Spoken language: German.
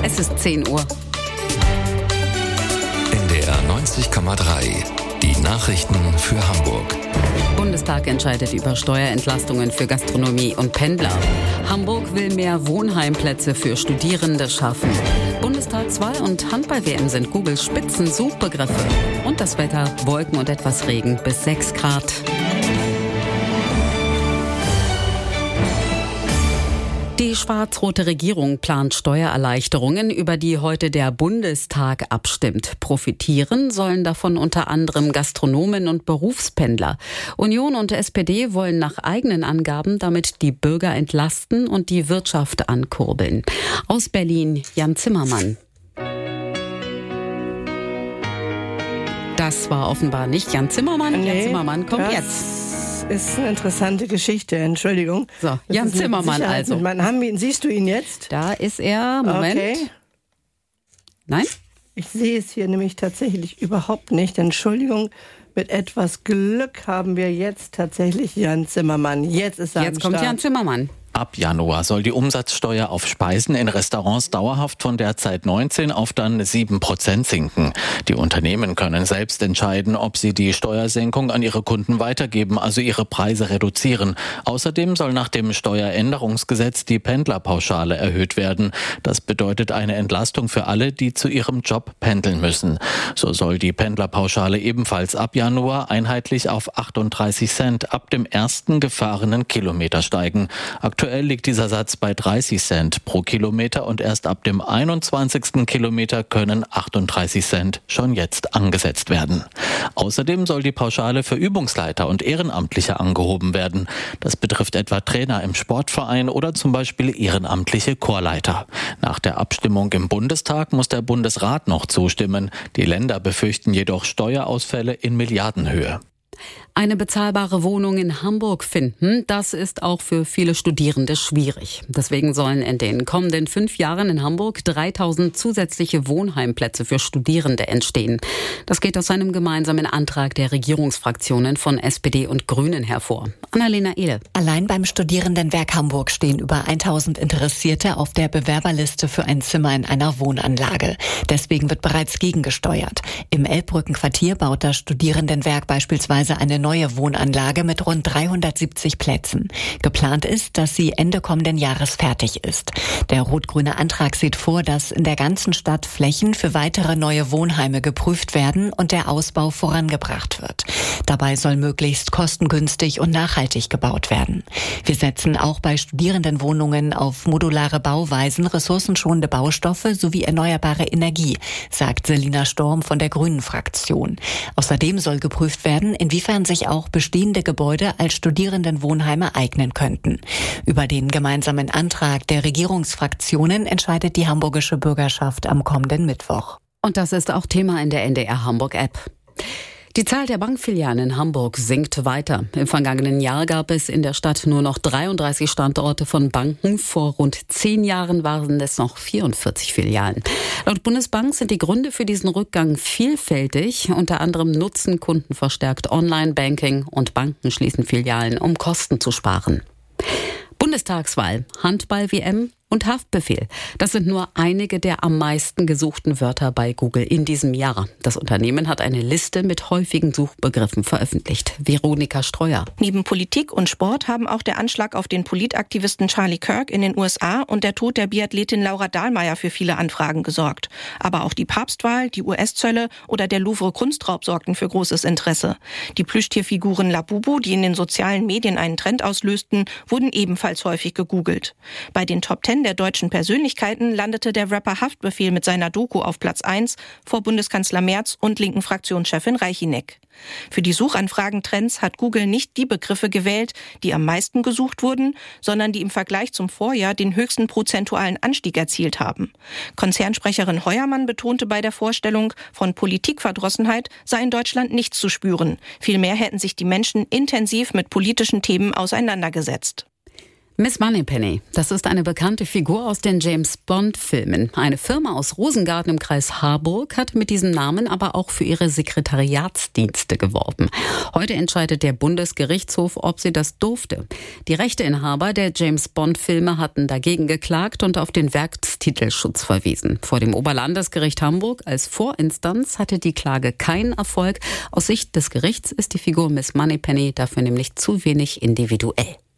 Es ist 10 Uhr. NDR 90,3. Die Nachrichten für Hamburg. Bundestag entscheidet über Steuerentlastungen für Gastronomie und Pendler. Hamburg will mehr Wohnheimplätze für Studierende schaffen. Bundestagswahl und Handball-WM sind Googles Spitzensuchbegriffe. Und das Wetter: Wolken und etwas Regen bis 6 Grad. Die schwarz-rote Regierung plant Steuererleichterungen, über die heute der Bundestag abstimmt. Profitieren sollen davon unter anderem Gastronomen und Berufspendler. Union und SPD wollen nach eigenen Angaben damit die Bürger entlasten und die Wirtschaft ankurbeln. Aus Berlin, Jan Zimmermann. Das war offenbar nicht Jan Zimmermann. Jan Zimmermann kommt jetzt. Ist eine interessante Geschichte, Entschuldigung. So, Jan Zimmermann also. Siehst du ihn jetzt? Da ist er, Moment. Okay. Nein? Ich sehe es hier nämlich tatsächlich überhaupt nicht. Entschuldigung, mit etwas Glück haben wir jetzt tatsächlich Jan Zimmermann. Jetzt ist er am Start. Jetzt kommt Jan Zimmermann. Ab Januar soll die Umsatzsteuer auf Speisen in Restaurants dauerhaft von derzeit 19 auf dann 7% sinken. Die Unternehmen können selbst entscheiden, ob sie die Steuersenkung an ihre Kunden weitergeben, also ihre Preise reduzieren. Außerdem soll nach dem Steueränderungsgesetz die Pendlerpauschale erhöht werden. Das bedeutet eine Entlastung für alle, die zu ihrem Job pendeln müssen. So soll die Pendlerpauschale ebenfalls ab Januar einheitlich auf 38 Cent ab dem ersten gefahrenen Kilometer steigen. Aktuell liegt dieser Satz bei 30 Cent pro Kilometer und erst ab dem 21. Kilometer können 38 Cent schon jetzt angesetzt werden. Außerdem soll die Pauschale für Übungsleiter und Ehrenamtliche angehoben werden. Das betrifft etwa Trainer im Sportverein oder zum Beispiel ehrenamtliche Chorleiter. Nach der Abstimmung im Bundestag muss der Bundesrat noch zustimmen. Die Länder befürchten jedoch Steuerausfälle in Milliardenhöhe. Eine bezahlbare Wohnung in Hamburg finden, das ist auch für viele Studierende schwierig. Deswegen sollen in den kommenden 5 Jahren in Hamburg 3000 zusätzliche Wohnheimplätze für Studierende entstehen. Das geht aus einem gemeinsamen Antrag der Regierungsfraktionen von SPD und Grünen hervor. Annalena Ehle. Allein beim Studierendenwerk Hamburg stehen über 1000 Interessierte auf der Bewerberliste für ein Zimmer in einer Wohnanlage. Deswegen wird bereits gegengesteuert. Im Elbbrückenquartier baut das Studierendenwerk beispielsweise eine neue Wohnanlage mit rund 370 Plätzen. Geplant ist, dass sie Ende kommenden Jahres fertig ist. Der rot-grüne Antrag sieht vor, dass in der ganzen Stadt Flächen für weitere neue Wohnheime geprüft werden und der Ausbau vorangebracht wird. Dabei soll möglichst kostengünstig und nachhaltig gebaut werden. Wir setzen auch bei Studierendenwohnungen auf modulare Bauweisen, ressourcenschonende Baustoffe sowie erneuerbare Energie, sagt Selina Storm von der Grünen-Fraktion. Außerdem soll geprüft werden, inwiefern sich auch bestehende Gebäude als Studierendenwohnheime eignen könnten. Über den gemeinsamen Antrag der Regierungsfraktionen entscheidet die hamburgische Bürgerschaft am kommenden Mittwoch. Und das ist auch Thema in der NDR Hamburg App. Die Zahl der Bankfilialen in Hamburg sinkt weiter. Im vergangenen Jahr gab es in der Stadt nur noch 33 Standorte von Banken. Vor rund 10 Jahren waren es noch 44 Filialen. Laut Bundesbank sind die Gründe für diesen Rückgang vielfältig. Unter anderem nutzen Kunden verstärkt Online-Banking und Banken schließen Filialen, um Kosten zu sparen. Bundestagswahl, Handball-WM und Haftbefehl. Das sind nur einige der am meisten gesuchten Wörter bei Google in diesem Jahr. Das Unternehmen hat eine Liste mit häufigen Suchbegriffen veröffentlicht. Veronika Streuer. Neben Politik und Sport haben auch der Anschlag auf den Politaktivisten Charlie Kirk in den USA und der Tod der Biathletin Laura Dahlmeier für viele Anfragen gesorgt. Aber auch die Papstwahl, die US-Zölle oder der Louvre-Kunstraub sorgten für großes Interesse. Die Plüschtierfiguren Labubu, die in den sozialen Medien einen Trend auslösten, wurden ebenfalls häufig gegoogelt. Bei den Top 10 der deutschen Persönlichkeiten landete der Rapper Haftbefehl mit seiner Doku auf Platz 1 vor Bundeskanzler Merz und linken Fraktionschefin Reichinek. Für die Suchanfragentrends hat Google nicht die Begriffe gewählt, die am meisten gesucht wurden, sondern die im Vergleich zum Vorjahr den höchsten prozentualen Anstieg erzielt haben. Konzernsprecherin Heuermann betonte bei der Vorstellung, von Politikverdrossenheit sei in Deutschland nichts zu spüren. Vielmehr hätten sich die Menschen intensiv mit politischen Themen auseinandergesetzt. Miss Moneypenny, das ist eine bekannte Figur aus den James-Bond-Filmen. Eine Firma aus Rosengarten im Kreis Harburg hat mit diesem Namen aber auch für ihre Sekretariatsdienste geworben. Heute entscheidet der Bundesgerichtshof, ob sie das durfte. Die Rechteinhaber der James-Bond-Filme hatten dagegen geklagt und auf den Werktitelschutz verwiesen. Vor dem Oberlandesgericht Hamburg als Vorinstanz hatte die Klage keinen Erfolg. Aus Sicht des Gerichts ist die Figur Miss Moneypenny dafür nämlich zu wenig individuell.